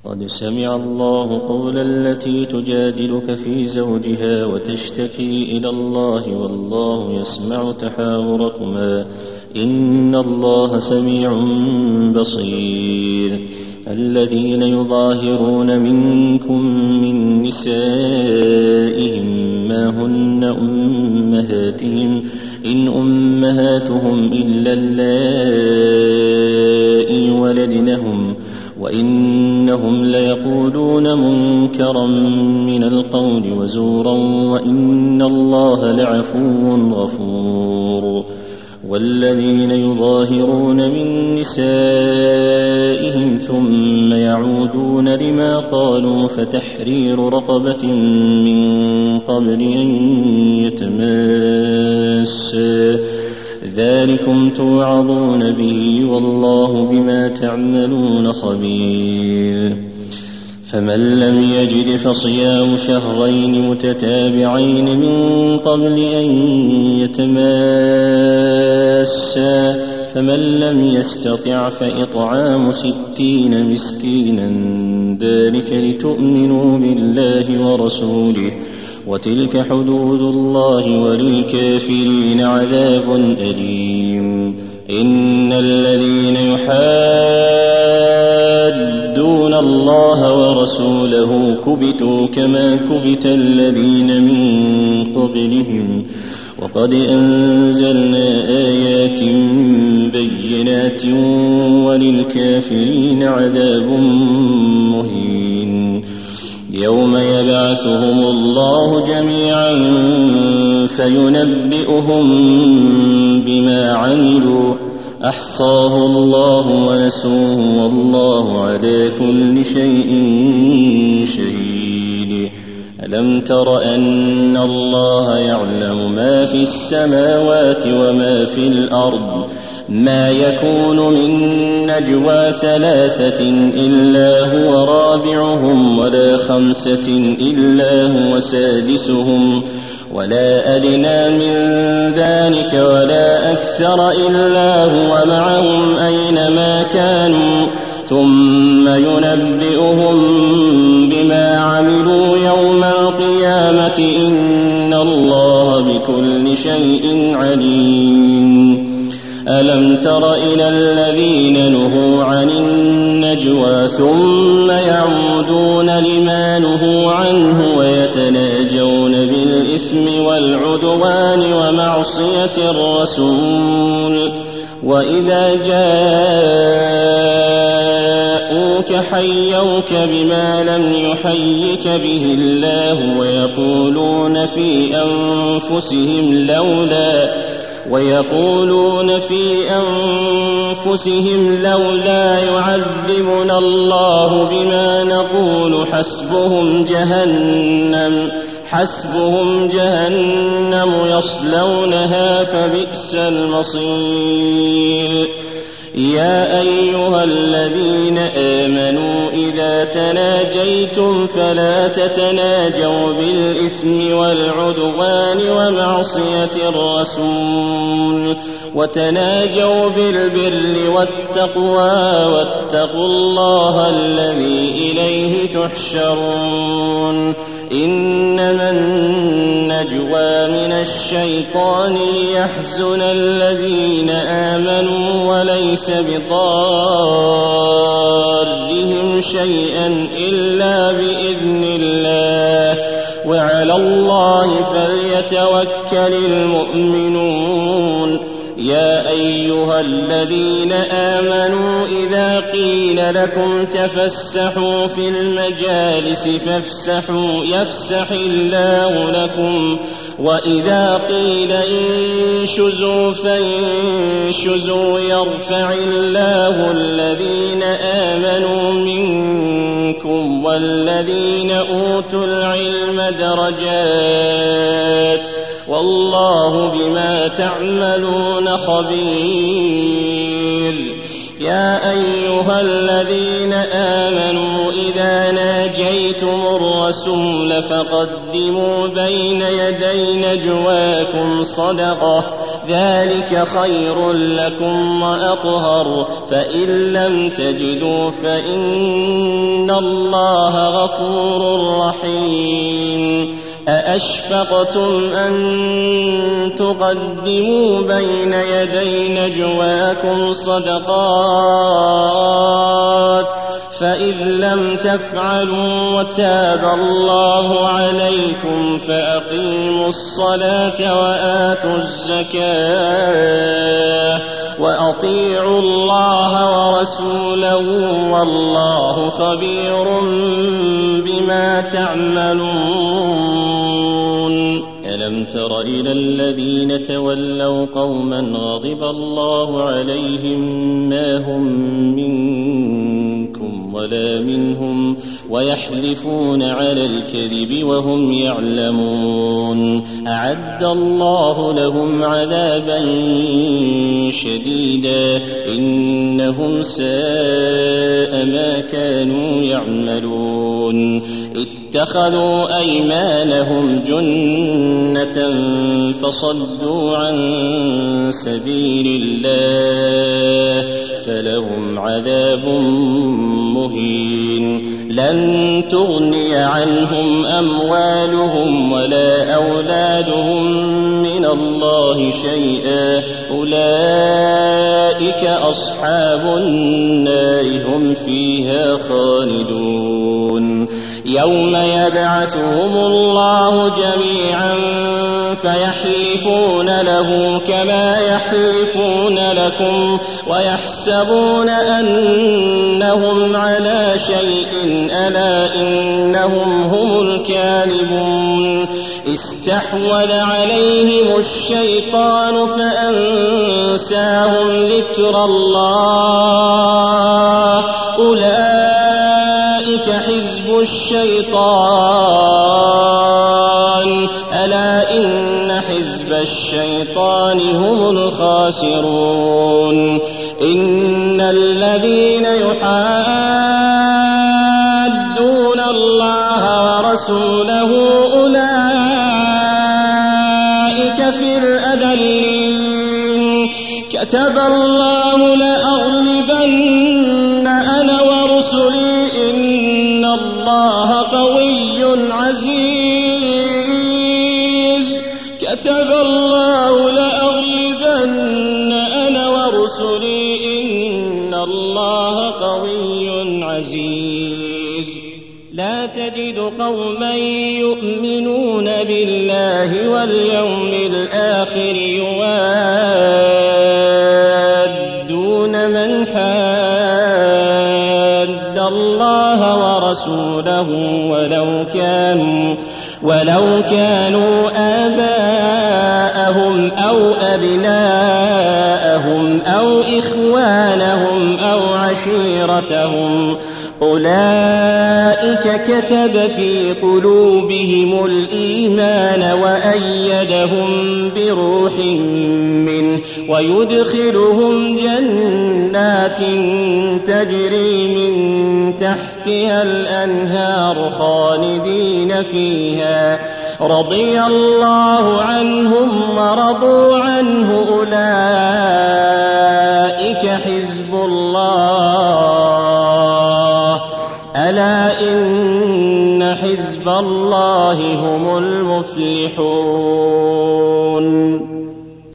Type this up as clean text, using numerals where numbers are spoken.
قد سمع الله قول التي تجادلك في زوجها وتشتكي إلى الله والله يسمع تحاوركما إن الله سميع بصير. الذين يظاهرون منكم من نسائهم ما هن أمهاتهم إن أمهاتهم إلا اللائي ولدنهم وإنهم ليقولون منكرا من القول وزورا وإن الله لعفو غفور. والذين يظاهرون من نسائهم ثم يعودون لما قالوا فتحرير رقبة من قبل أن يتماسا ذلكم توعظون به والله بما تعملون خبير. فمن لم يجد فصيام شهرين متتابعين من قبل أن يتماسا فمن لم يستطع فإطعام 60 مسكينا ذلك لتؤمنوا بالله ورسوله وتلك حدود الله وللكافرين عذاب أليم. إن الذين يحادون الله ورسوله كبتوا كما كبت الذين من قبلهم وقد أنزلنا آيات بينات وللكافرين عذاب مهين. يوم يبعثهم الله جميعا فينبئهم بما عملوا أحصاه الله ونسوه والله على كل شيء شهيد. ألم تر أن الله يعلم ما في السماوات وما في الأرض ما يكون من نجوى 3 إلا هو رابعهم ولا 5 إلا هو سادسهم ولا أدنى من ذلك ولا أكثر إلا هو معهم أينما كانوا ثم ينبئهم بما عملوا يوم القيامة إن الله بكل شيء عليم. ألم تر إلى الذين نهوا عن النجوى ثم يعودون لما نهوا عنه ويتناجون بالإثم والعدوان ومعصية الرسول وإذا جاءوك حيوك بما لم يحيك به الله ويقولون في أنفسهم لولا يعذبنا الله بما نقول حسبهم جهنم يصلونها فبئس المصير. يا أيها الذين آمنوا إذا تناجيتم فلا تتناجوا بالإثم والعدوان ومعصية الرسول وتناجوا بالبر والتقوى واتقوا الله الذي إليه تحشرون. إنما النجوى من الشيطان ليحزن الذين آمنوا وليس بضارهم شيئا إلا بإذن الله وعلى الله فليتوكل المؤمنون. يا أيها الذين آمنوا إذا قيل لكم تفسحوا في المجالس يفسح الله لكم وإذا قيل انشزوا فانشزوا يرفع الله الذين آمنوا منكم والذين أوتوا العلم درجات والله بما تعملون خبير. يا أيها الذين آمنوا إذا ناجيتم الرسول فقدموا بين يدي نجواكم صدقة ذلك خير لكم وأطهر فإن لم تجدوا فإن الله غفور رحيم أأشفقتم أن تقدموا بين يدي نجواكم صدقات فإذ لم تفعلوا وتاب الله عليكم فأقيموا الصلاة وآتوا الزكاة وأطيعوا الله ورسوله والله خبير بما تعملون ألم تر إلى الذين تولوا قوما غضب الله عليهم ما هم منكم ولا منهم ويحلفون على الكذب وهم يعلمون أعد الله لهم عذابا شديدا إنهم ساء ما كانوا يعملون اتخذوا أيمانهم جنة فصدوا عن سبيل الله فلهم عذاب مهين لن تغني عنهم أموالهم ولا أولادهم من الله شيئا أولئك أصحاب النار هم فيها خالدون يوم يبعثهم الله جميعا فيحلفون له كما يحلفون لكم ويحسبون أنهم على شيء ألا إنهم هم الكاذبون استحوذ عليهم الشيطان فأنساهم ذكر الله أولئك حزب الشيطان ألا إن حزب الشيطان هم الخاسرون إن الذين يحادون الله ورسوله أولئك في الأذلين كتب الله لأغلبن أنا ورسلي إن الله قوي عزيز كتب الله لأغلبن أنا ورسلي إن الله قوي عزيز لا تجد قوما يؤمنون بالله واليوم الآخر يوادون من حاد الله ورسوله ولو كانوا آباءهم أو أبناءهم أو إخوانهم أو عشيرتهم أولئك كتب في قلوبهم الإيمان وأيدهم بروح منه ويدخلهم جنات تجري من تحتها الأنهار خالدين فيها رضي الله عنهم ورضوا عنه أولئك حزب الله ألا إن حزب الله هم المفلحون